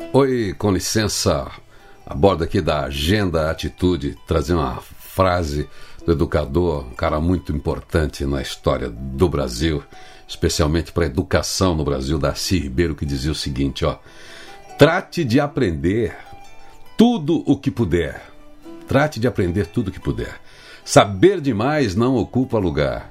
Oi, com licença, a bordo aqui da Agenda Atitude, trazer uma frase do educador, um cara muito importante na história do Brasil, especialmente para a educação no Brasil, Darcy Ribeiro, que dizia o seguinte, ó: trate de aprender tudo o que puder. Trate de aprender tudo o que puder. Saber demais não ocupa lugar.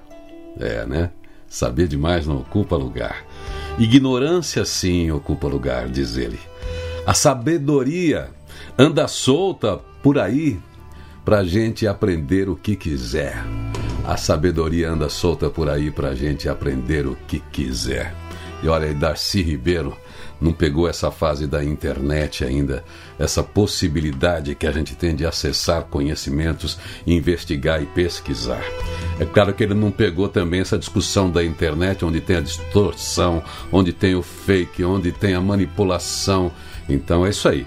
Saber demais não ocupa lugar. Ignorância sim ocupa lugar, diz ele. A sabedoria anda solta por aí pra gente aprender o que quiser. A sabedoria anda solta por aí pra gente aprender o que quiser. E olha aí, Darcy Ribeiro não pegou essa fase da internet ainda, essa possibilidade que a gente tem de acessar conhecimentos, investigar e pesquisar. É claro que ele não pegou também essa discussão da internet, onde tem a distorção, onde tem o fake, onde tem a manipulação. Então é isso aí.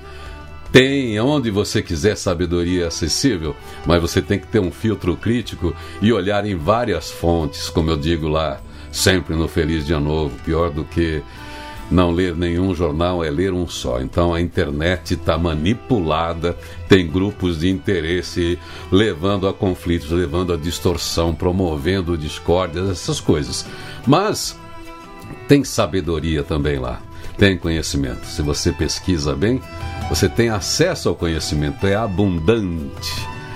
Tem onde você quiser sabedoria acessível, mas você tem que ter um filtro crítico e olhar em várias fontes, como eu digo lá, sempre no Feliz Dia Novo. Pior do que não ler nenhum jornal é ler um só. Então a internet está manipulada, tem grupos de interesse levando a conflitos, levando a distorção, promovendo discórdias, essas coisas. Mas tem sabedoria também lá, tem conhecimento. Se você pesquisa bem, você tem acesso ao conhecimento, é abundante.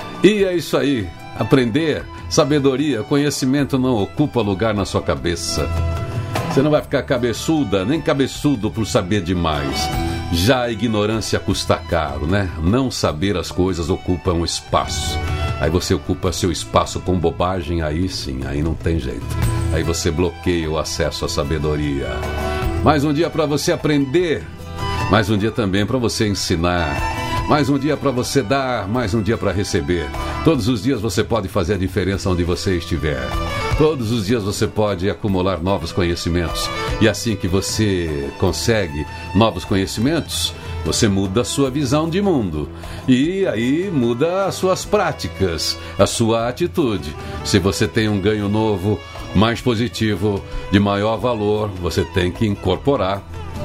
E é isso aí, aprender, sabedoria, conhecimento não ocupa lugar na sua cabeça. Você não vai ficar cabeçuda, nem cabeçudo por saber demais. Já a ignorância custa caro, né? Não saber as coisas ocupa um espaço. Aí você ocupa seu espaço com bobagem, aí sim, aí não tem jeito. Aí você bloqueia o acesso à sabedoria. Mais um dia para você aprender, mais um dia também para você ensinar. Mais um dia para você dar, mais um dia para receber. Todos os dias você pode fazer a diferença onde você estiver. Todos os dias você pode acumular novos conhecimentos. E assim que você consegue novos conhecimentos, você muda a sua visão de mundo. E aí muda as suas práticas, a sua atitude. Se você tem um ganho novo, mais positivo, de maior valor, você tem que incorporar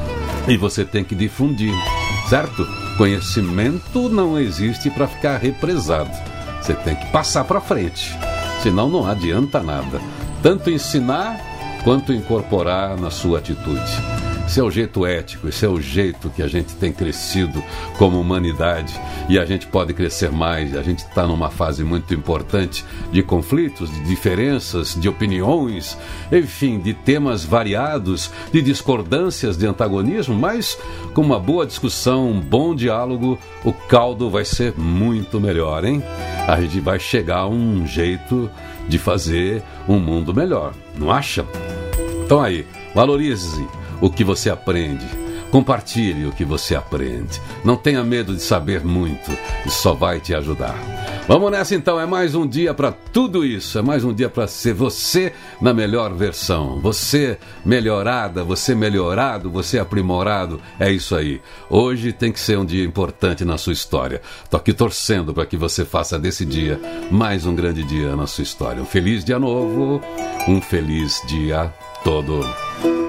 e você tem que difundir, certo? Conhecimento não existe para ficar represado. Você tem que passar para frente, senão não adianta nada. Tanto ensinar quanto incorporar na sua atitude. Esse é o jeito ético, esse é o jeito que a gente tem crescido como humanidade e a gente pode crescer mais. A gente está numa fase muito importante de conflitos, de diferenças, de opiniões, enfim, de temas variados, de discordâncias, de antagonismo, mas com uma boa discussão, um bom diálogo, o caldo vai ser muito melhor, hein? A gente vai chegar a um jeito de fazer um mundo melhor, não acha? Então aí, valorize o que você aprende, compartilhe o que você aprende, não tenha medo de saber muito, isso só vai te ajudar. Vamos nessa então, é mais um dia para tudo isso, é mais um dia para ser você na melhor versão, você melhorada, você melhorado, você aprimorado, é isso aí. Hoje tem que ser um dia importante na sua história, tô aqui torcendo para que você faça desse dia mais um grande dia na sua história. Um feliz dia novo, um feliz dia todo.